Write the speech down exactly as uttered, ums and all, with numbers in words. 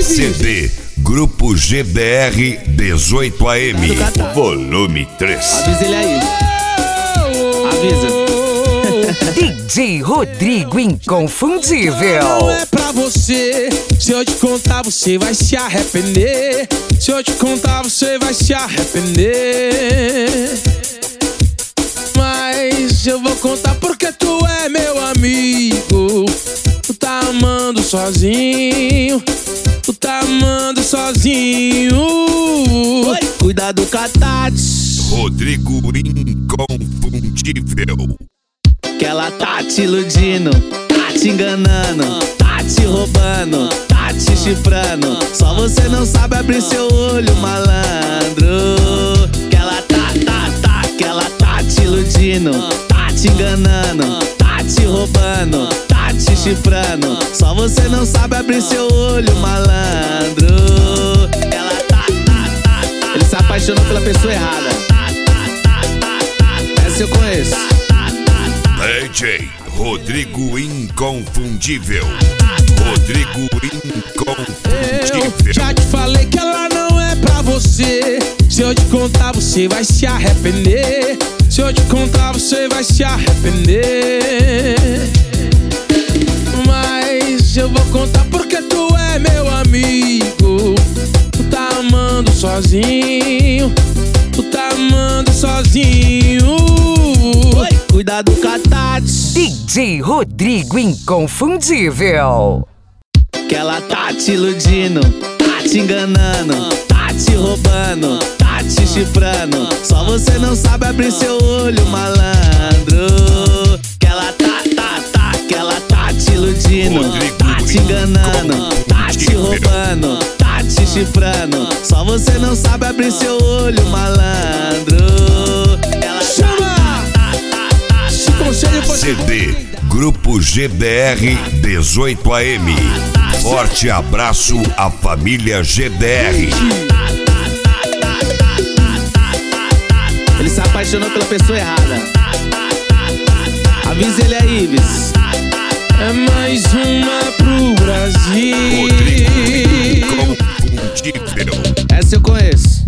C D Grupo G B R dezoito A M, volume três. Avisa ele aí. Avisa. D J Rodrigo Inconfundível. Não é pra você. Se eu te contar, você vai se arrepender. Se eu te contar, você vai se arrepender. Mas eu vou contar porque tu é meu amigo. Tu tá amando sozinho. Tu tá amando sozinho. Oi. Cuidado com a Tati. Rodrigo Inconfundível. Que ela tá te iludindo, tá te enganando, tá te roubando, tá te chifrando. Só você não sabe abrir seu olho, malandro. Que ela tá, tá, tá, que ela tá te iludindo, tá te enganando, tá te roubando, tá te chifrando. Só você não sabe abrir seu olho, malandro. Ela tá, tá, tá, tá. Ele se apaixonou pela pessoa errada. Essa eu conheço. D J Rodrigo Inconfundível. Rodrigo Inconfundível. Eu já te falei que ela não é pra você. Se eu te contar, você vai se arrepender. Se eu te contar, você vai se arrepender. Mas eu vou contar porque tu é meu amigo. Tu tá amando sozinho. Tu tá amando sozinho. Oi. Cuidado com a Tati. D J Rodrigo Inconfundível. Que ela tá te iludindo, tá te enganando, tá te roubando, tá te chifrando. Só você não sabe abrir seu olho, malandro. Que ela tá, tá, tá, que ela tá te iludindo, tá te enganando, tá te roubando, tá te chifrando. Só você não sabe abrir seu olho, malandro. Ela chama! C D Grupo G B R dezoito A M. Forte abraço à família G B R. Ele se apaixonou pela pessoa errada. Avisa ele aí, Ives. É mais uma pro Brasil. Rodrigo Inconfundível. Essa eu conheço.